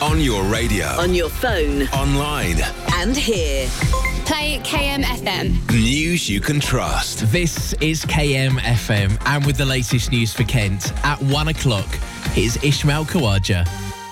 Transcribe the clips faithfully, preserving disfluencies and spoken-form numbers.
On your radio. On your phone. Online. And here. Play K M F M. News you can trust. This is K M F M, and with the latest news for Kent, at one o'clock, here's Ishmael Kawaja.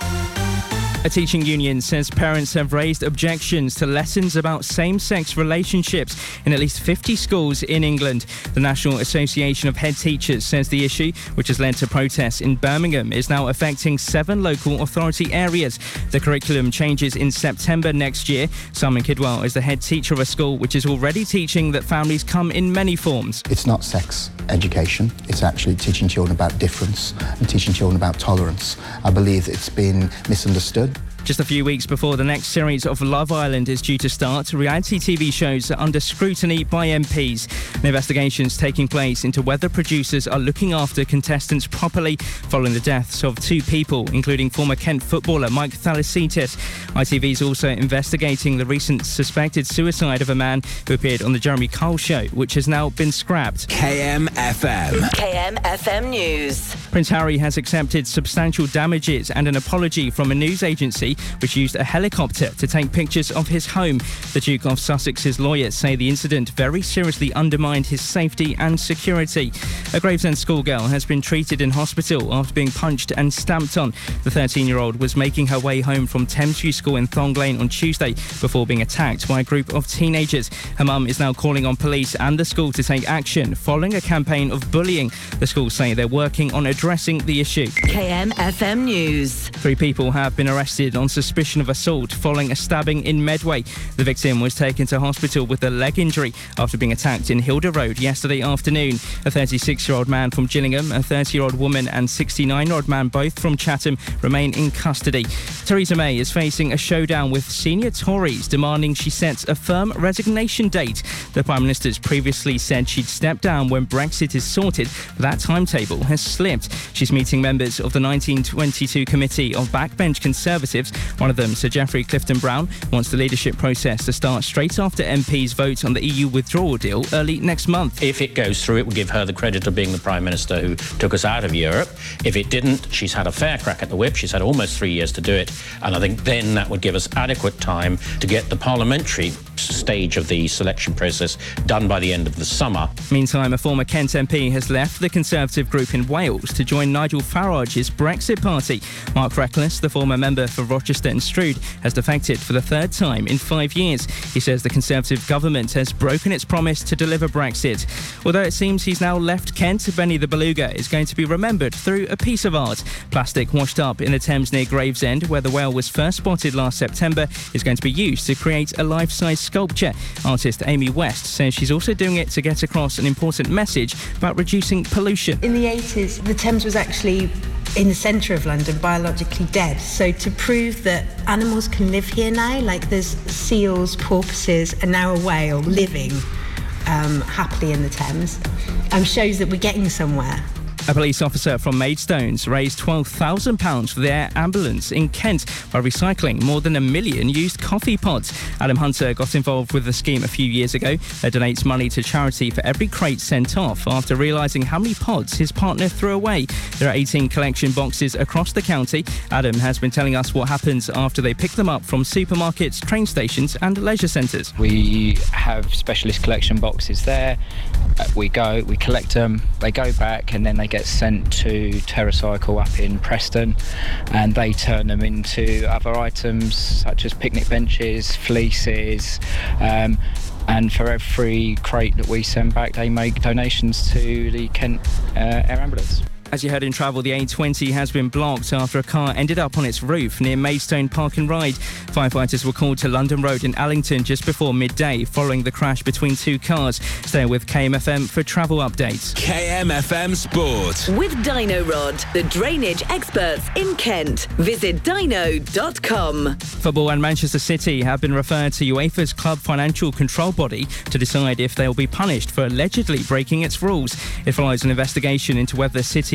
A teaching union says parents have raised objections to lessons about same-sex relationships in at least fifty schools in England. The National Association of Head Teachers says the issue, which has led to protests in Birmingham, is now affecting seven local authority areas. The curriculum changes in September next year. Simon Kidwell is the head teacher of a school which is already teaching that families come in many forms. It's not sex education, it's actually teaching children about difference and teaching children about tolerance. I believe it's been misunderstood. Just a few weeks before the next series of Love Island is due to start, reality T V shows are under scrutiny by M Ps. The investigation's taking place into whether producers are looking after contestants properly following the deaths of two people, including former Kent footballer Mike Thalasitis. I T V's also investigating the recent suspected suicide of a man who appeared on the Jeremy Kyle show, which has now been scrapped. K M F M. K M F M News. Prince Harry has accepted substantial damages and an apology from a news agency which used a helicopter to take pictures of his home. The Duke of Sussex's lawyers say the incident very seriously undermined his safety and security. A Gravesend schoolgirl has been treated in hospital after being punched and stamped on. The thirteen-year-old was making her way home from Thamesview School in Thong Lane on Tuesday before being attacked by a group of teenagers. Her mum is now calling on police and the school to take action following a campaign of bullying. The schools say they're working on addressing the issue. K M F M News. Three people have been arrested on suspicion of assault following a stabbing in Medway. The victim was taken to hospital with a leg injury after being attacked in Hilda Road yesterday afternoon. A thirty-six-year-old man from Gillingham, a thirty-year-old woman and sixty-nine-year-old man, both from Chatham, remain in custody. Theresa May is facing a showdown with senior Tories demanding she sets a firm resignation date. The Prime Minister's previously said she'd step down when Brexit is sorted, but that timetable has slipped. She's meeting members of the nineteen twenty-two Committee of Backbench Conservatives. One of them, Sir Geoffrey Clifton-Brown, wants the leadership process to start straight after M Ps vote on the E U withdrawal deal early next month. If it goes through, it will give her the credit of being the Prime Minister who took us out of Europe. If it didn't, she's had a fair crack at the whip. She's had almost three years to do it. And I think then that would give us adequate time to get the parliamentary stage of the selection process done by the end of the summer. Meantime, a former Kent M P has left the Conservative group in Wales to join Nigel Farage's Brexit party. Mark Reckless, the former member for Rochester and Stroud, has defected for the third time in five years. He says the Conservative government has broken its promise to deliver Brexit. Although it seems he's now left Kent, Benny the Beluga is going to be remembered through a piece of art. Plastic washed up in the Thames near Gravesend, where the whale was first spotted last September, is going to be used to create a life-size sculpture. Artist Amy West says she's also doing it to get across an important message about reducing pollution. In the eighties, the Thames was actually in the centre of London, biologically dead. So to prove that animals can live here now, like there's seals, porpoises, and now a whale living um, happily in the Thames, um, shows that we're getting somewhere. A police officer from Maidstones raised twelve thousand pounds for their ambulance in Kent by recycling more than a million used coffee pods. Adam Hunter got involved with the scheme a few years ago. He donates money to charity for every crate sent off after realising how many pods his partner threw away. There are eighteen collection boxes across the county. Adam has been telling us what happens after they pick them up from supermarkets, train stations and leisure centres. We have specialist collection boxes there. We go, we collect them, they go back and then they get sent to TerraCycle up in Preston, and they turn them into other items such as picnic benches, fleeces, um, and for every crate that we send back they make donations to the Kent uh, Air Ambulance. As you heard in travel, the A twenty has been blocked after a car ended up on its roof near Maidstone Park and Ride. Firefighters were called to London Road in Allington just before midday following the crash between two cars. Stay with K M F M for travel updates. K M F M Sport. With Dino-Rod, the drainage experts in Kent. Visit dino dot com. Football and Manchester City have been referred to UEFA's club financial control body to decide if they'll be punished for allegedly breaking its rules. It follows an investigation into whether City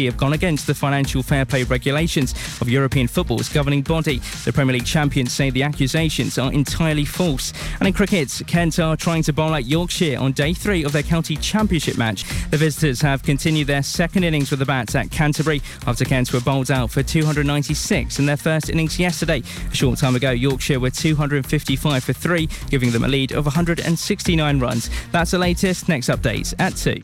have gone against the financial fair play regulations of European football's governing body. The Premier League champions say the accusations are entirely false. And in cricket, Kent are trying to bowl out Yorkshire on day three of their county championship match. The visitors have continued their second innings with the bats at Canterbury after Kent were bowled out for two hundred ninety-six in their first innings yesterday. A short time ago, Yorkshire were two hundred fifty-five for three, giving them a lead of one hundred sixty-nine runs. That's the latest. Next update at two.